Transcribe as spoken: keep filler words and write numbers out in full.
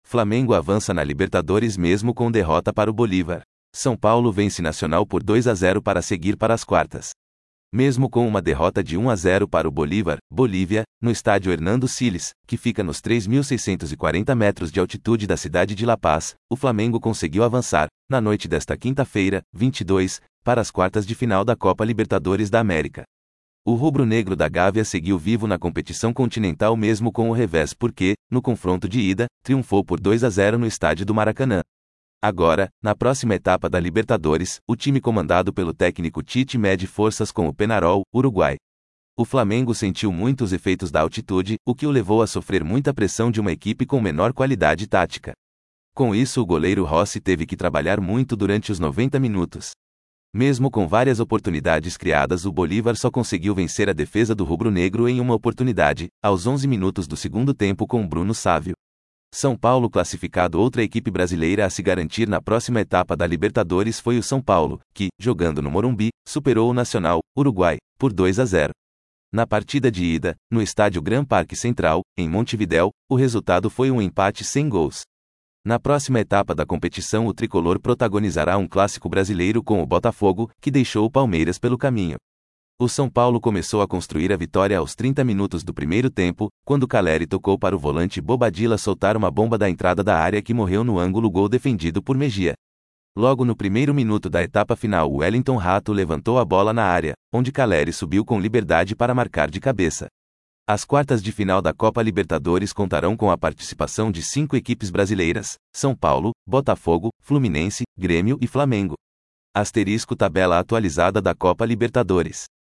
Flamengo avança na Libertadores mesmo com derrota para o Bolívar. São Paulo vence Nacional por dois a zero para seguir para as quartas. Mesmo com uma derrota de um a zero para o Bolívar, Bolívia, no estádio Hernando Siles, que fica nos três mil seiscentos e quarenta metros de altitude da cidade de La Paz, o Flamengo conseguiu avançar, na noite desta quinta-feira, vinte e dois, para as quartas de final da Copa Libertadores da América. O rubro-negro da Gávea seguiu vivo na competição continental mesmo com o revés porque, no confronto de ida, triunfou por dois a zero no estádio do Maracanã. Agora, na próxima etapa da Libertadores, o time comandado pelo técnico Tite mede forças com o Peñarol, Uruguai. O Flamengo sentiu muitos efeitos da altitude, o que o levou a sofrer muita pressão de uma equipe com menor qualidade tática. Com isso, o goleiro Rossi teve que trabalhar muito durante os noventa minutos. Mesmo com várias oportunidades criadas, o Bolívar só conseguiu vencer a defesa do rubro-negro em uma oportunidade, aos onze minutos do segundo tempo com Bruno Sávio. São Paulo classificado. Outra equipe brasileira a se garantir na próxima etapa da Libertadores foi o São Paulo, que, jogando no Morumbi, superou o Nacional, Uruguai, por dois a zero. Na partida de ida, no estádio Gran Parque Central, em Montevidéu, o resultado foi um empate sem gols. Na próxima etapa da competição, o tricolor protagonizará um clássico brasileiro com o Botafogo, que deixou o Palmeiras pelo caminho. O São Paulo começou a construir a vitória aos trinta minutos do primeiro tempo, quando Caleri tocou para o volante Bobadilla soltar uma bomba da entrada da área que morreu no ângulo, gol defendido por Mejia. Logo no primeiro minuto da etapa final, o Wellington Rato levantou a bola na área, onde Caleri subiu com liberdade para marcar de cabeça. As quartas de final da Copa Libertadores contarão com a participação de cinco equipes brasileiras: São Paulo, Botafogo, Fluminense, Grêmio e Flamengo. Asterisco tabela atualizada da Copa Libertadores.